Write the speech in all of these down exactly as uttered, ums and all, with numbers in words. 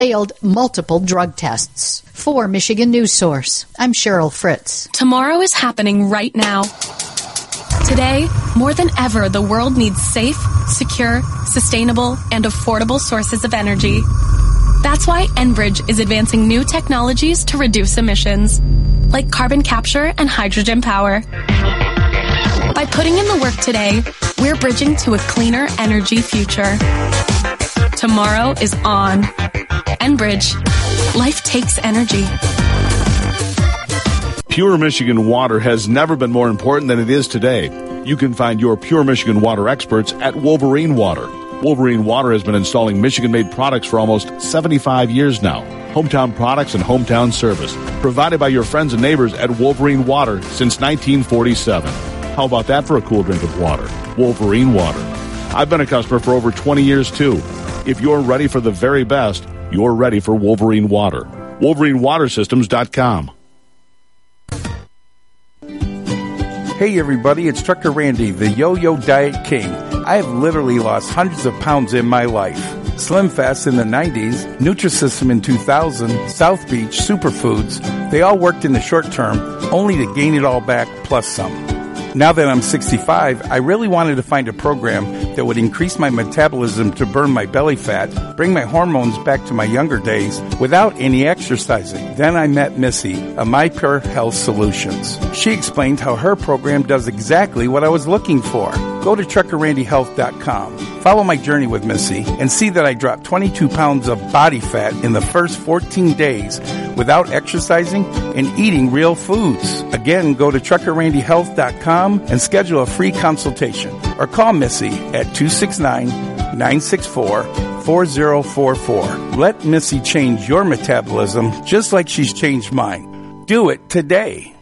failed multiple drug tests. For Michigan News Source, I'm Cheryl Fritz. Tomorrow is happening right now. Today, more than ever, the world needs safe, secure, sustainable, and affordable sources of energy. That's why Enbridge is advancing new technologies to reduce emissions, like carbon capture and hydrogen power. By putting in the work today, we're bridging to a cleaner energy future. Tomorrow is on. Enbridge. Life takes energy. Pure Michigan water has never been more important than it is today. You can find your Pure Michigan water experts at Wolverine Water. Wolverine Water has been installing Michigan-made products for almost seventy-five years now. Hometown products and hometown service provided by your friends and neighbors at Wolverine Water since nineteen forty-seven. How about that for a cool drink of water? Wolverine Water. I've been a customer for over twenty years, too. If you're ready for the very best, you're ready for Wolverine Water. Wolverine Water Systems dot com. Hey everybody, it's Trucker Randy, the Yo-Yo Diet King. I have literally lost hundreds of pounds in my life. Slim Fast in the nineties, Nutrisystem in two thousand, South Beach, Superfoods, they all worked in the short term, only to gain it all back plus some. Now that I'm sixty-five, I really wanted to find a program that would increase my metabolism to burn my belly fat, bring my hormones back to my younger days without any exercising. Then I met Missy of My Pure Health Solutions. She explained how her program does exactly what I was looking for. Go to trucker randy health dot com. Follow my journey with Missy and see that I dropped twenty-two pounds of body fat in the first fourteen days without exercising and eating real foods. Again, go to trucker randy health dot com and schedule a free consultation or call Missy at two six nine, nine six four, four zero four four. Let Missy change your metabolism just like she's changed mine. Do it today.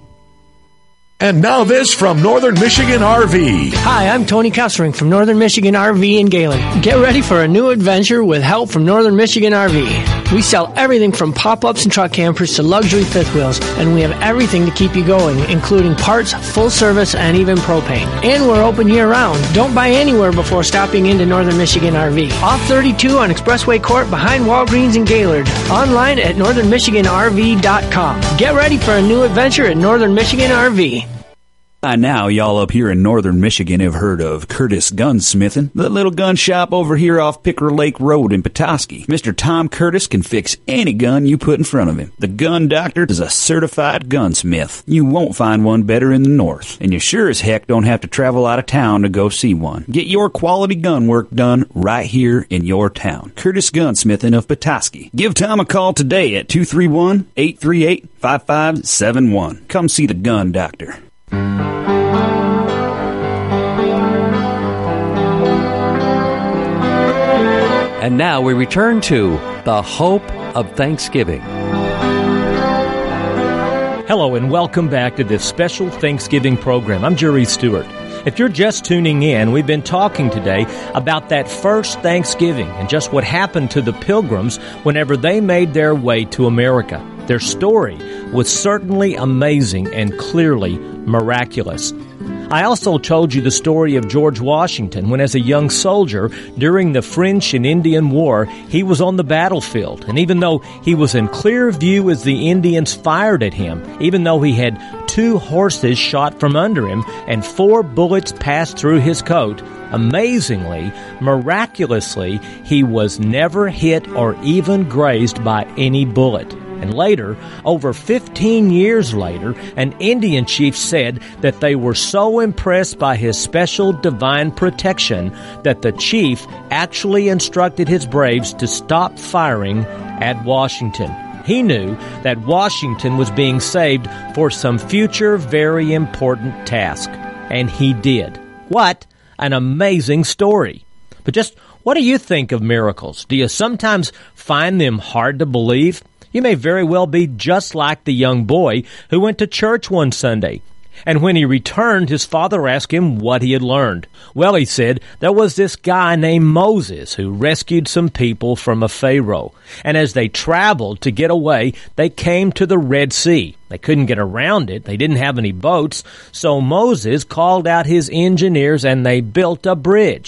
And now this from Northern Michigan R V. Hi, I'm Tony Kessering from Northern Michigan R V in Galen. Get ready for a new adventure with help from Northern Michigan R V. We sell everything from pop-ups and truck campers to luxury fifth wheels, and we have everything to keep you going, including parts, full service, and even propane. And we're open year-round. Don't buy anywhere before stopping into Northern Michigan R V. Off thirty-two on Expressway Court behind Walgreens in Gaylord. Online at northern michigan r v dot com. Get ready for a new adventure at Northern Michigan R V. By now, y'all up here in northern Michigan have heard of Curtis Gunsmithing, the little gun shop over here off Picker Lake Road in Petoskey. Mister Tom Curtis can fix any gun you put in front of him. The Gun Doctor is a certified gunsmith. You won't find one better in the north, and you sure as heck don't have to travel out of town to go see one. Get your quality gun work done right here in your town. Curtis Gunsmithing of Petoskey. Give Tom a call today at two three one, eight three eight, five five seven one. Come see the Gun Doctor. And now we return to the Hope of Thanksgiving. Hello and welcome back to this special Thanksgiving program. I'm Jerry Stewart. If you're just tuning in, we've been talking today about that first Thanksgiving and just what happened to the Pilgrims whenever they made their way to America. Their story was certainly amazing and clearly miraculous. I also told you the story of George Washington when, as a young soldier during the French and Indian War, he was on the battlefield. And even though he was in clear view as the Indians fired at him, even though he had two horses shot from under him and four bullets passed through his coat, amazingly, miraculously, he was never hit or even grazed by any bullet. And later, over fifteen years later, an Indian chief said that they were so impressed by his special divine protection that the chief actually instructed his braves to stop firing at Washington. He knew that Washington was being saved for some future very important task. And he did. What an amazing story. But just what do you think of miracles? Do you sometimes find them hard to believe? You may very well be just like the young boy who went to church one Sunday. And when he returned, his father asked him what he had learned. Well, he said, there was this guy named Moses who rescued some people from a Pharaoh. And as they traveled to get away, they came to the Red Sea. They couldn't get around it. They didn't have any boats. So Moses called out his engineers and they built a bridge.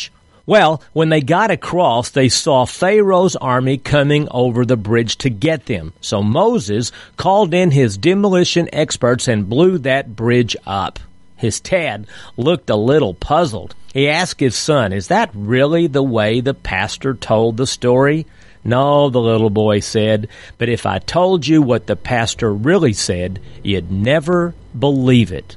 Well, when they got across, they saw Pharaoh's army coming over the bridge to get them. So Moses called in his demolition experts and blew that bridge up. His dad looked a little puzzled. He asked his son, "Is that really the way the pastor told the story?" "No," the little boy said, "but if I told you what the pastor really said, you'd never believe it."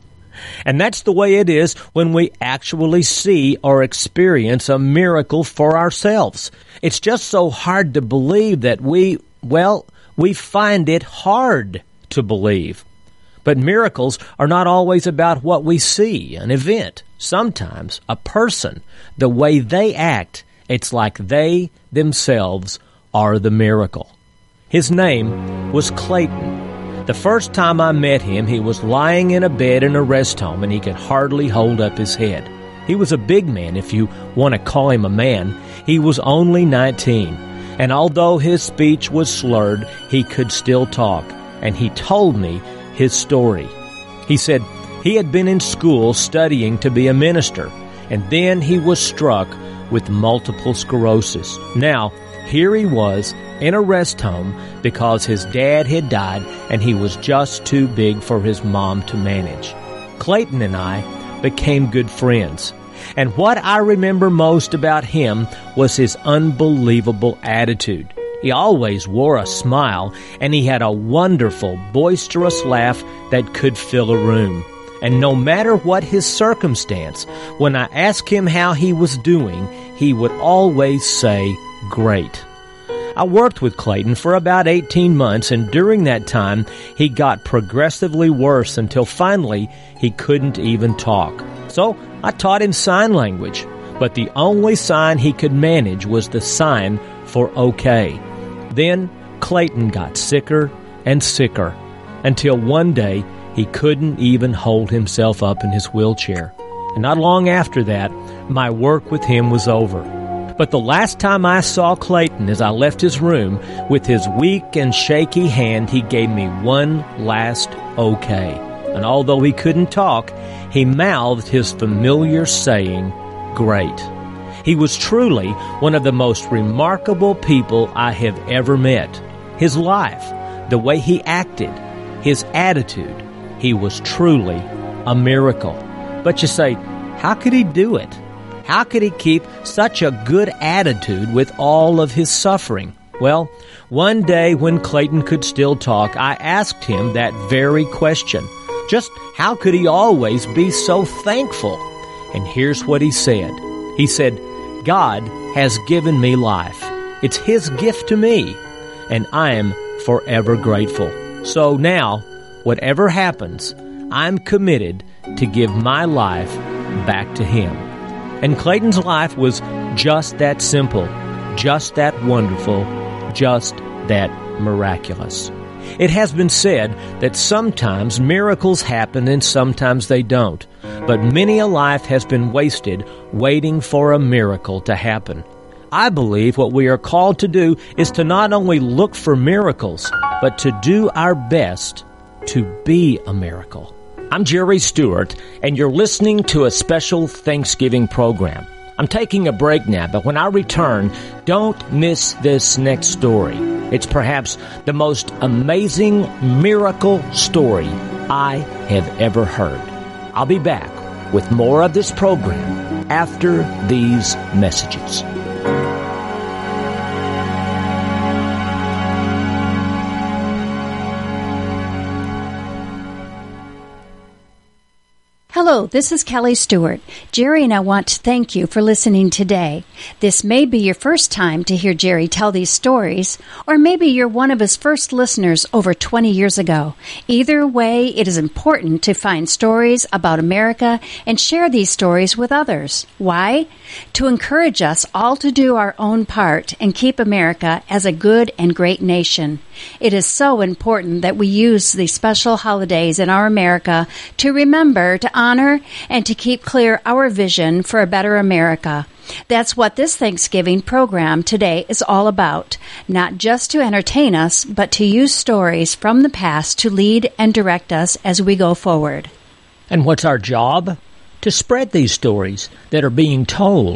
And that's the way it is when we actually see or experience a miracle for ourselves. It's just so hard to believe that we, well, we find it hard to believe. But miracles are not always about what we see, an event. Sometimes a person, the way they act, it's like they themselves are the miracle. His name was Clayton. The first time I met him, he was lying in a bed in a rest home, and he could hardly hold up his head. He was a big man, if you want to call him a man. He was only nineteen, and although his speech was slurred, he could still talk, and he told me his story. He said he had been in school studying to be a minister, and then he was struck with multiple sclerosis. Now, here he was in a rest home because his dad had died and he was just too big for his mom to manage. Clayton and I became good friends. And what I remember most about him was his unbelievable attitude. He always wore a smile, and he had a wonderful, boisterous laugh that could fill a room. And no matter what his circumstance, when I asked him how he was doing, he would always say, "Great." I worked with Clayton for about eighteen months, and during that time, he got progressively worse until finally he couldn't even talk. So I taught him sign language, but the only sign he could manage was the sign for okay. Then Clayton got sicker and sicker until one day he couldn't even hold himself up in his wheelchair. And not long after that, my work with him was over. But the last time I saw Clayton as I left his room, with his weak and shaky hand, he gave me one last okay. And although he couldn't talk, he mouthed his familiar saying, "Great." He was truly one of the most remarkable people I have ever met. His life, the way he acted, his attitude, he was truly a miracle. But you say, how could he do it? How could he keep such a good attitude with all of his suffering? Well, one day when Clayton could still talk, I asked him that very question. Just how could he always be so thankful? And here's what he said. He said, "God has given me life. It's His gift to me, and I am forever grateful. So now, whatever happens, I'm committed to give my life back to Him." And Clayton's life was just that simple, just that wonderful, just that miraculous. It has been said that sometimes miracles happen and sometimes they don't. But many a life has been wasted waiting for a miracle to happen. I believe what we are called to do is to not only look for miracles, but to do our best to be a miracle. I'm Jerry Stewart, and you're listening to a special Thanksgiving program. I'm taking a break now, but when I return, don't miss this next story. It's perhaps the most amazing miracle story I have ever heard. I'll be back with more of this program after these messages. Hello, this is Kelly Stewart. Jerry and I want to thank you for listening today. This may be your first time to hear Jerry tell these stories, or maybe you're one of his first listeners over twenty years ago. Either way, it is important to find stories about America and share these stories with others. Why? To encourage us all to do our own part and keep America as a good and great nation. It is so important that we use these special holidays in our America to remember to honor and to keep clear our vision for a better America. That's what this Thanksgiving program today is all about. Not just to entertain us, but to use stories from the past to lead and direct us as we go forward. And what's our job? To spread these stories that are being told.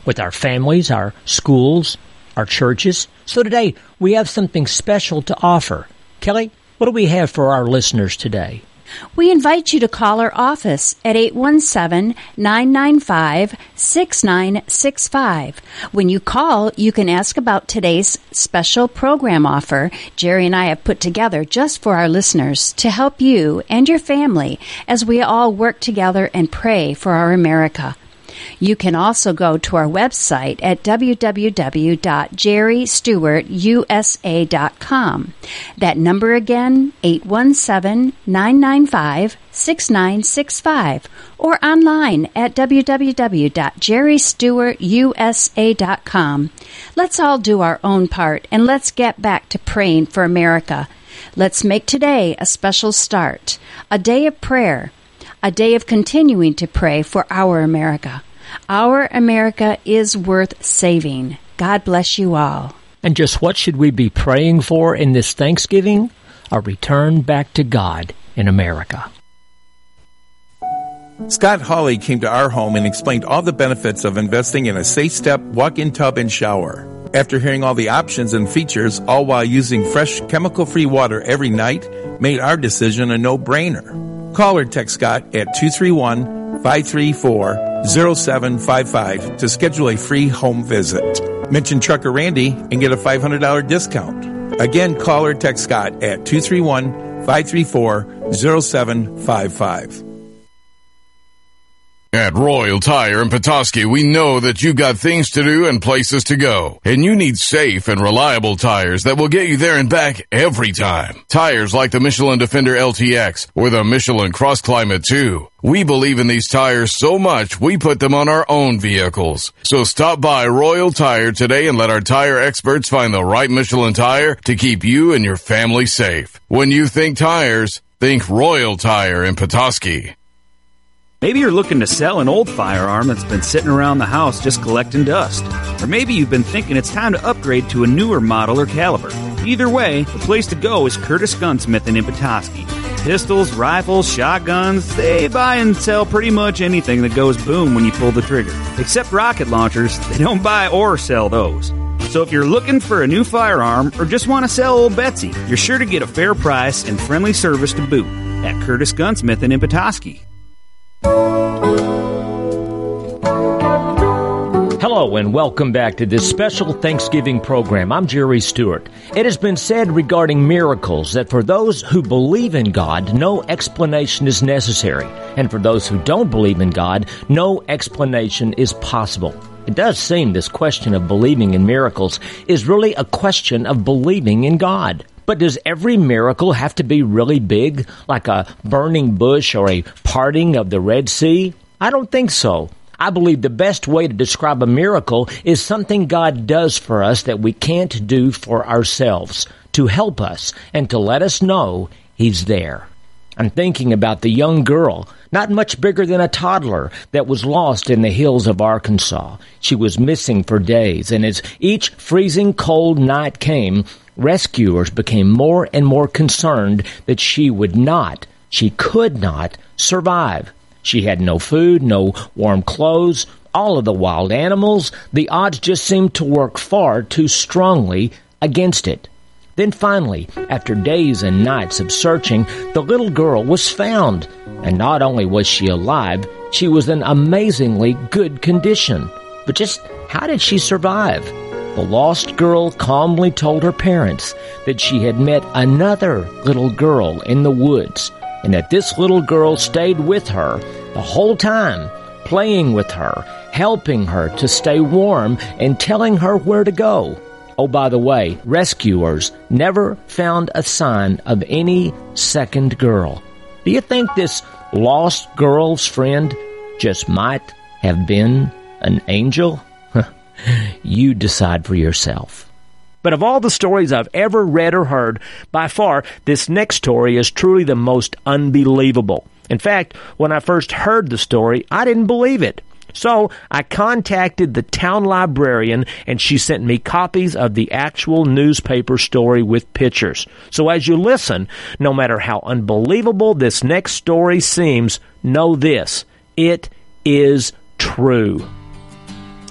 with our families, our schools, our churches. So today, we have something special to offer. Kelly, what do we have for our listeners today? We invite you to call our office at eight one seven, nine nine five, six nine six five. When you call, you can ask about today's special program offer Jerry and I have put together just for our listeners to help you and your family as we all work together and pray for our America. You can also go to our website at w w w dot jerry stewart u s a dot com. That number again, eight one seven, nine nine five, six nine six five, or online at w w w dot jerry stewart u s a dot com. Let's all do our own part, and let's get back to praying for America. Let's make today a special start, a day of prayer, a day of continuing to pray for our America. Our America is worth saving. God bless you all. And just what should we be praying for in this Thanksgiving? A return back to God in America. Scott Hawley came to our home and explained all the benefits of investing in a safe-step walk-in tub and shower. After hearing all the options and features, all while using fresh, chemical-free water every night, made our decision a no-brainer. Call or text Scott at two three one, five three four, zero seven five five to schedule a free home visit. Mention Trucker Randy and get a five hundred dollars discount. Again, call or text Scott at two three one, five three four, zero seven five five. At Royal Tire in Petoskey, we know that you've got things to do and places to go, and you need safe and reliable tires that will get you there and back every time. Tires like the Michelin Defender L T X or the Michelin Cross Climate two. We believe in these tires so much, we put them on our own vehicles. So stop by Royal Tire today and let our tire experts find the right Michelin tire to keep you and your family safe. When you think tires, think Royal Tire in Petoskey. Maybe you're looking to sell an old firearm that's been sitting around the house just collecting dust. Or maybe you've been thinking it's time to upgrade to a newer model or caliber. Either way, the place to go is Curtis Gunsmithing in Petoskey. Pistols, rifles, shotguns, they buy and sell pretty much anything that goes boom when you pull the trigger. Except rocket launchers, they don't buy or sell those. So if you're looking for a new firearm or just want to sell old Betsy, you're sure to get a fair price and friendly service to boot at Curtis Gunsmithing in Petoskey. Hello and welcome back to this special Thanksgiving program. I'm Jerry Stewart. It has been said regarding miracles that for those who believe in God, no explanation is necessary. And for those who don't believe in God, no explanation is possible. It does seem this question of believing in miracles is really a question of believing in God. But does every miracle have to be really big, like a burning bush or a parting of the Red Sea? I don't think so. I believe the best way to describe a miracle is something God does for us that we can't do for ourselves, to help us and to let us know He's there. I'm thinking about the young girl, not much bigger than a toddler, that was lost in the hills of Arkansas. She was missing for days, and as each freezing cold night came, rescuers became more and more concerned that she would not, she could not survive. She had no food, no warm clothes, all of the wild animals. The odds just seemed to work far too strongly against it. Then finally, after days and nights of searching, the little girl was found. And not only was she alive, she was in amazingly good condition. But just how did she survive? The lost girl calmly told her parents that she had met another little girl in the woods, and that this little girl stayed with her the whole time, playing with her, helping her to stay warm, and telling her where to go. Oh, by the way, rescuers never found a sign of any second girl. Do you think this lost girl's friend just might have been an angel? You decide for yourself. But of all the stories I've ever read or heard, by far, this next story is truly the most unbelievable. In fact, when I first heard the story, I didn't believe it. So I contacted the town librarian, and she sent me copies of the actual newspaper story with pictures. So as you listen, no matter how unbelievable this next story seems, know this: it is true.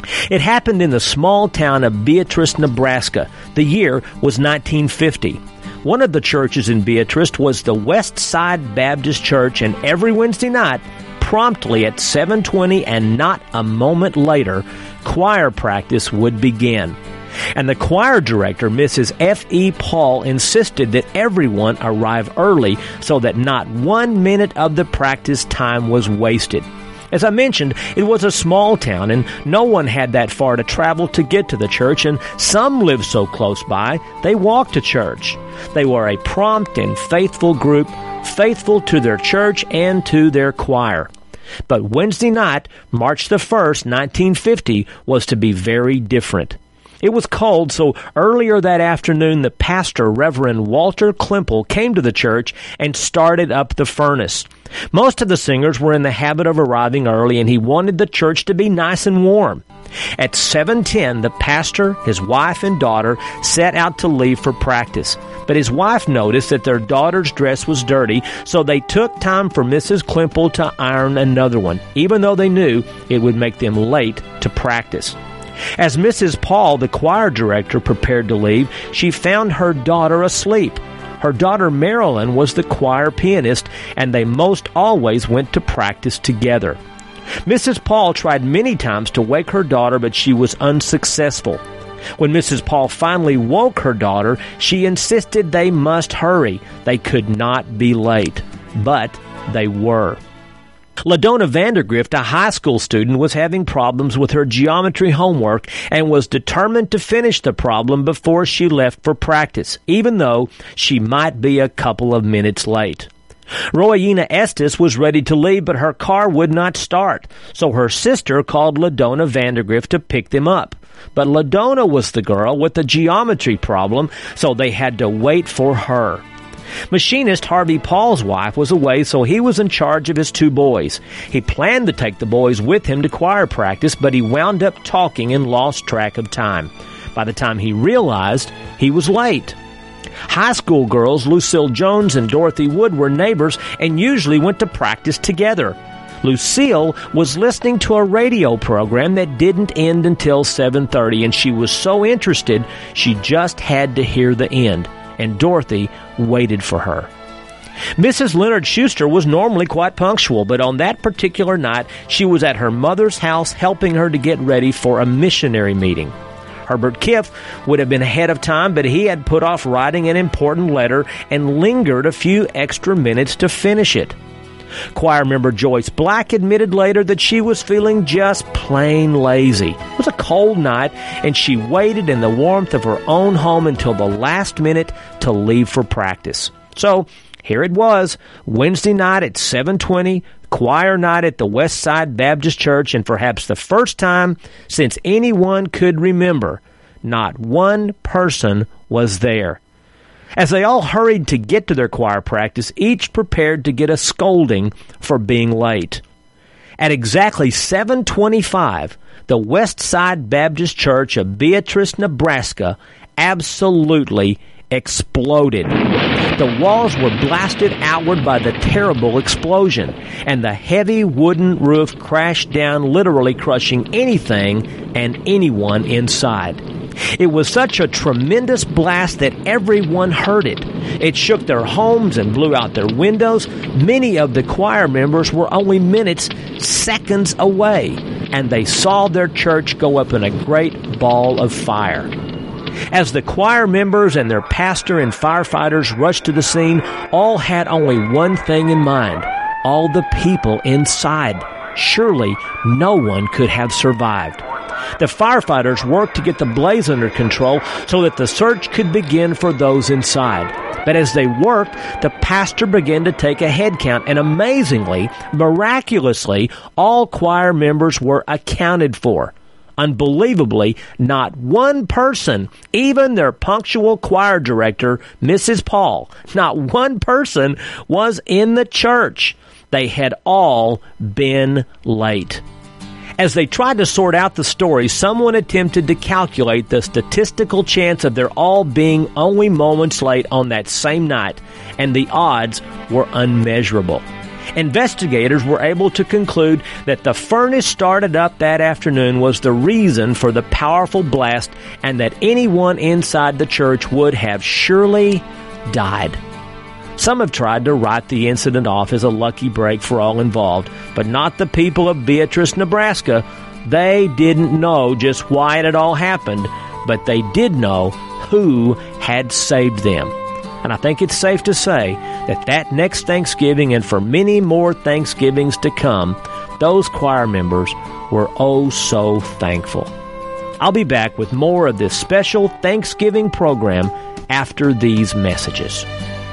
It happened in the small town of Beatrice, Nebraska. The year was nineteen fifty. One of the churches in Beatrice was the West Side Baptist Church, and every Wednesday night, promptly at seven twenty and not a moment later, choir practice would begin. And the choir director, Missus F E Paul, insisted that everyone arrive early so that not one minute of the practice time was wasted. As I mentioned, it was a small town, and no one had that far to travel to get to the church, and some lived so close by, they walked to church. They were a prompt and faithful group, faithful to their church and to their choir. But Wednesday night, March the first, nineteen fifty, was to be very different. It was cold, so earlier that afternoon, the pastor, Reverend Walter Klimple, came to the church and started up the furnace. Most of the singers were in the habit of arriving early, and he wanted the church to be nice and warm. At seven ten, the pastor, his wife, and daughter set out to leave for practice. But his wife noticed that their daughter's dress was dirty, so they took time for Missus Klimple to iron another one, even though they knew it would make them late to practice. As Missus Paul, the choir director, prepared to leave, she found her daughter asleep. Her daughter Marilyn was the choir pianist, and they most always went to practice together. Missus Paul tried many times to wake her daughter, but she was unsuccessful. When Missus Paul finally woke her daughter, she insisted they must hurry. They could not be late. But they were. LaDonna Vandergrift, a high school student, was having problems with her geometry homework and was determined to finish the problem before she left for practice, even though she might be a couple of minutes late. Royina Estes was ready to leave, but her car would not start, so her sister called LaDonna Vandergrift to pick them up. But LaDonna was the girl with the geometry problem, so they had to wait for her. Machinist Harvey Paul's wife was away, so he was in charge of his two boys. He planned to take the boys with him to choir practice, but he wound up talking and lost track of time. By the time he realized, he was late. High school girls Lucille Jones and Dorothy Wood were neighbors and usually went to practice together. Lucille was listening to a radio program that didn't end until seven thirty, and she was so interested she just had to hear the end. And Dorothy waited for her. Missus Leonard Schuster was normally quite punctual, but on that particular night, she was at her mother's house helping her to get ready for a missionary meeting. Herbert Kiff would have been ahead of time, but he had put off writing an important letter and lingered a few extra minutes to finish it. Choir member Joyce Black admitted later that she was feeling just plain lazy. It was a cold night, and she waited in the warmth of her own home until the last minute to leave for practice. So, here it was, Wednesday night at seven twenty, choir night at the West Side Baptist Church, and perhaps the first time since anyone could remember, not one person was there. As they all hurried to get to their choir practice, each prepared to get a scolding for being late. At exactly seven twenty-five, the West Side Baptist Church of Beatrice, Nebraska, absolutely exploded. The walls were blasted outward by the terrible explosion, and the heavy wooden roof crashed down, literally crushing anything and anyone inside. It was such a tremendous blast that everyone heard it. It shook their homes and blew out their windows. Many of the choir members were only minutes, seconds away, and they saw their church go up in a great ball of fire. As the choir members and their pastor and firefighters rushed to the scene, all had only one thing in mind: all the people inside. Surely no one could have survived. The firefighters worked to get the blaze under control so that the search could begin for those inside. But as they worked, the pastor began to take a head count, and amazingly, miraculously, all choir members were accounted for. Unbelievably, not one person, even their punctual choir director, Missus Paul, not one person was in the church. They had all been late. As they tried to sort out the story, someone attempted to calculate the statistical chance of their all being only moments late on that same night, and the odds were unmeasurable. Investigators were able to conclude that the furnace started up that afternoon was the reason for the powerful blast, and that anyone inside the church would have surely died. Some have tried to write the incident off as a lucky break for all involved, but not the people of Beatrice, Nebraska. They didn't know just why it had all happened, but they did know who had saved them. And I think it's safe to say that that next Thanksgiving and for many more Thanksgivings to come, those choir members were oh so thankful. I'll be back with more of this special Thanksgiving program after these messages.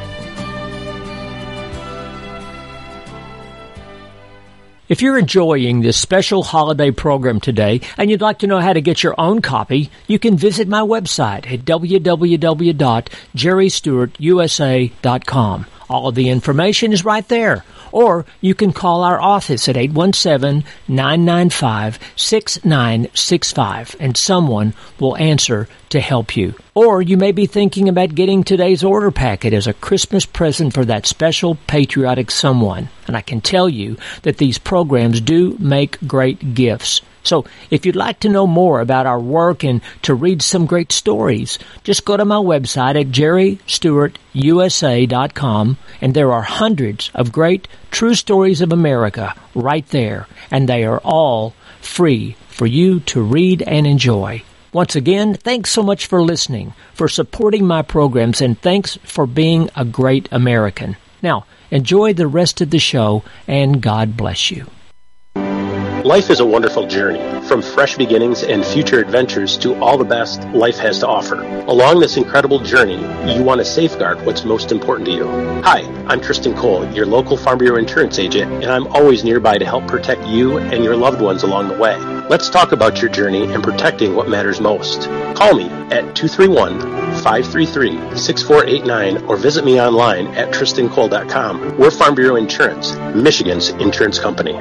If you're enjoying this special holiday program today and you'd like to know how to get your own copy, you can visit my website at w w w dot jerry stewart u s a dot com. All of the information is right there. Or you can call our office at eight one seven, nine nine five, six nine six five and someone will answer to help you. Or you may be thinking about getting today's order packet as a Christmas present for that special patriotic someone. And I can tell you that these programs do make great gifts. So if you'd like to know more about our work and to read some great stories, just go to my website at jerry stewart u s a dot com, and there are hundreds of great true stories of America right there, and they are all free for you to read and enjoy. Once again, thanks so much for listening, for supporting my programs, and thanks for being a great American. Now, enjoy the rest of the show, and God bless you. Life is a wonderful journey, from fresh beginnings and future adventures to all the best life has to offer. Along this incredible journey, you want to safeguard what's most important to you. Hi, I'm Tristan Cole, your local Farm Bureau insurance agent, and I'm always nearby to help protect you and your loved ones along the way. Let's talk about your journey and protecting what matters most. Call me at two three one, five three three, six four eight nine or visit me online at tristan cole dot com. We're Farm Bureau Insurance, Michigan's insurance company.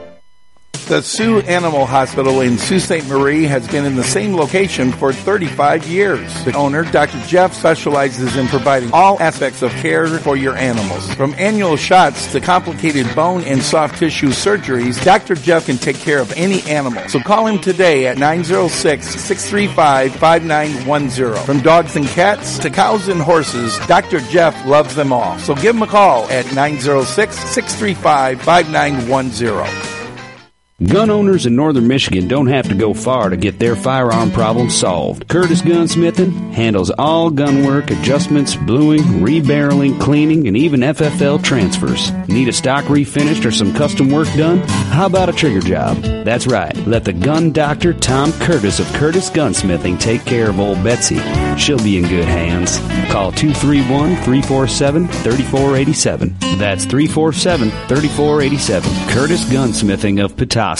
The Sioux Animal Hospital in Sault Ste. Marie has been in the same location for thirty-five years. The owner, Doctor Jeff, specializes in providing all aspects of care for your animals. From annual shots to complicated bone and soft tissue surgeries, Doctor Jeff can take care of any animal. So call him today at nine oh six, six three five, five nine one oh. From dogs and cats to cows and horses, Doctor Jeff loves them all. So give him a call at nine oh six, six three five, five nine one oh. Gun owners in northern Michigan don't have to go far to get their firearm problems solved. Curtis Gunsmithing handles all gun work, adjustments, bluing, rebarreling, cleaning, and even F F L transfers. Need a stock refinished or some custom work done? How about a trigger job? That's right. Let the gun doctor, Tom Curtis of Curtis Gunsmithing, take care of old Betsy. She'll be in good hands. Call two three one, three four seven, three four eight seven. That's three four seven, three four eight seven. Curtis Gunsmithing of Petoskey.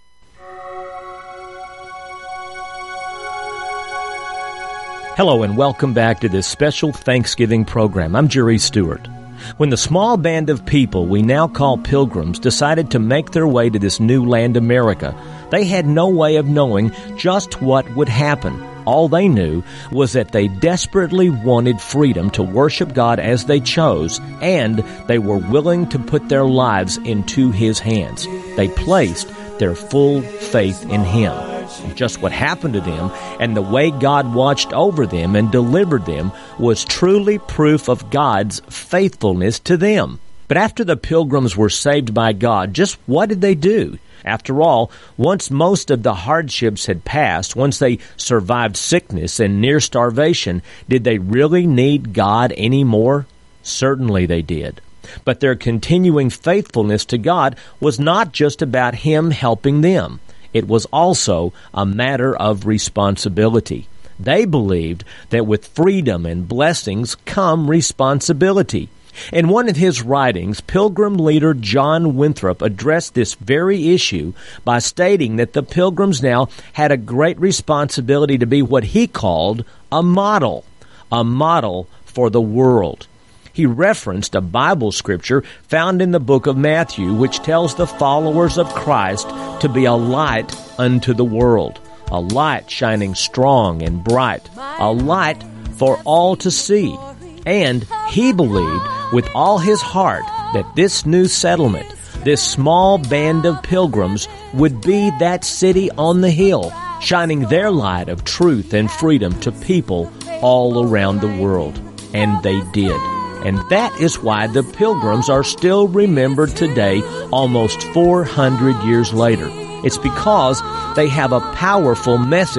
Hello and welcome back to this special Thanksgiving program. I'm Jerry Stewart. When the small band of people we now call pilgrims decided to make their way to this new land, America, they had no way of knowing just what would happen. All they knew was that they desperately wanted freedom to worship God as they chose, and they were willing to put their lives into His hands. They placed their full faith in Him. And just what happened to them and the way God watched over them and delivered them was truly proof of God's faithfulness to them. But after the pilgrims were saved by God, just what did they do? After all, once most of the hardships had passed, once they survived sickness and near starvation, did they really need God anymore? Certainly they did. But their continuing faithfulness to God was not just about Him helping them. It was also a matter of responsibility. They believed that with freedom and blessings come responsibility. In one of his writings, Pilgrim leader John Winthrop addressed this very issue by stating that the Pilgrims now had a great responsibility to be what he called a model, a model for the world. He referenced a Bible scripture found in the book of Matthew, which tells the followers of Christ to be a light unto the world, a light shining strong and bright, a light for all to see. And he believed with all his heart that this new settlement, this small band of pilgrims, would be that city on the hill, shining their light of truth and freedom to people all around the world. And they did. And that is why the Pilgrims are still remembered today, almost four hundred years later. It's because they have a powerful message